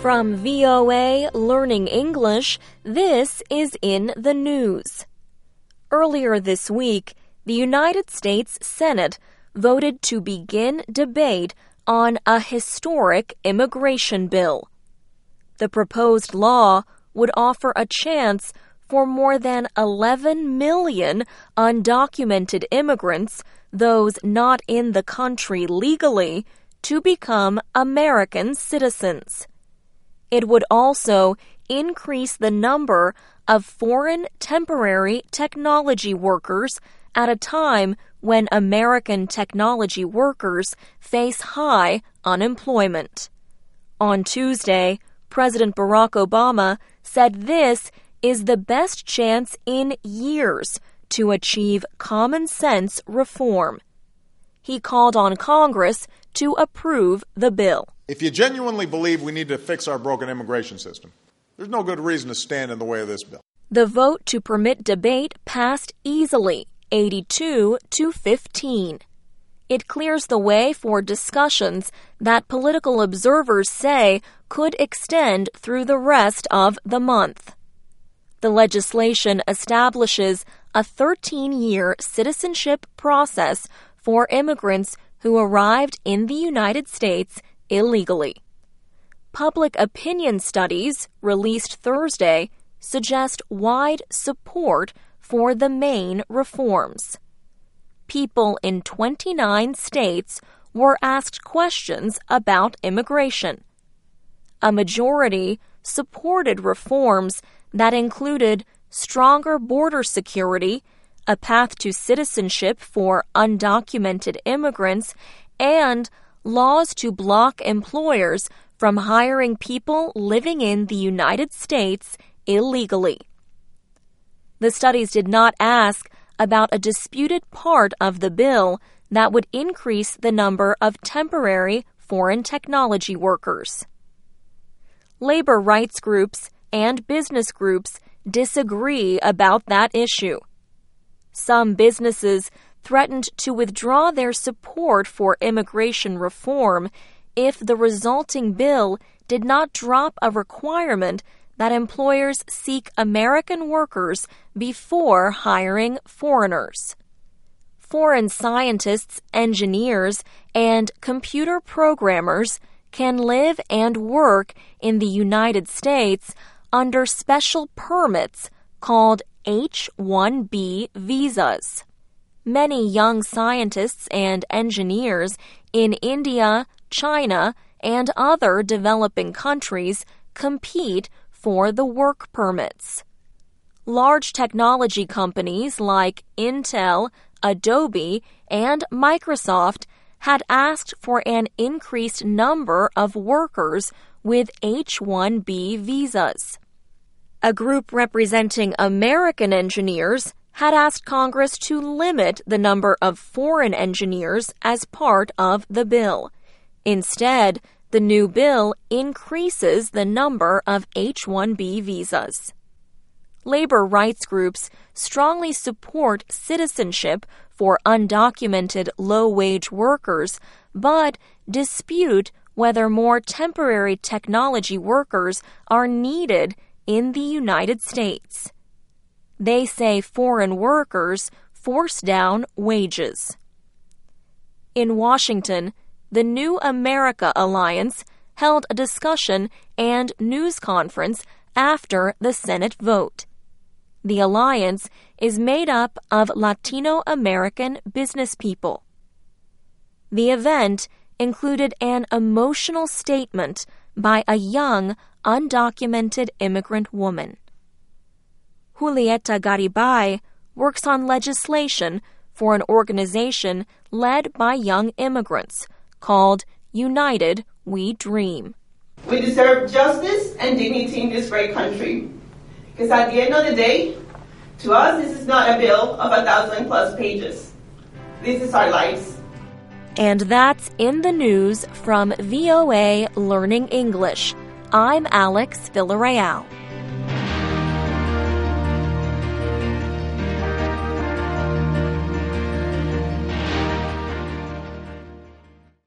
From VOA Learning English, this is In the News. Earlier this week, the United States Senate voted to begin debate on a historic immigration bill. The proposed law would offer a chance for more than 11 million undocumented immigrants, those not in the country legally, to become American citizens. It would also increase the number of foreign temporary technology workers at a time when American technology workers face high unemployment. On Tuesday, President Barack Obama said this is the best chance in years to achieve common-sense reform. He called on Congress to approve the bill. If you genuinely believe we need to fix our broken immigration system, there's no good reason to stand in the way of this bill. The vote to permit debate passed easily, 82-15. It clears the way for discussions that political observers say could extend through the rest of the month. The legislation establishes a 13-year citizenship process for immigrants who arrived in the United States illegally. Public opinion studies released Thursday suggest wide support for the main reforms. People in 29 states were asked questions about immigration. A majority supported reforms that included stronger border security, a path to citizenship for undocumented immigrants, and laws to block employers from hiring people living in the United States illegally. The studies did not ask about a disputed part of the bill that would increase the number of temporary foreign technology workers. Labor rights groups and business groups disagree about that issue. Some businesses threatened to withdraw their support for immigration reform if the resulting bill did not drop a requirement that employers seek American workers before hiring foreigners. Foreign scientists, engineers, and computer programmers can live and work in the United States under special permits called H-1B visas. Many young scientists and engineers in India, China, and other developing countries compete for the work permits. Large technology companies like Intel, Adobe, and Microsoft had asked for an increased number of workers with H-1B visas. A group representing American engineers had asked Congress to limit the number of foreign engineers as part of the bill. Instead, the new bill increases the number of H-1B visas. Labor rights groups strongly support citizenship for undocumented low-wage workers, but dispute whether more temporary technology workers are needed in the United States. They say foreign workers force down wages. In Washington, the New America Alliance held a discussion and news conference after the Senate vote. The alliance is made up of Latino American business people. The event included an emotional statement by a young, undocumented immigrant woman. Julieta Garibay works on legislation for an organization led by young immigrants called United We Dream. We deserve justice and dignity in this great country. Because at the end of the day, to us, this is not a bill of 1,000+ pages. This is our lives. And that's In the News from VOA Learning English. I'm Alex Villarreal.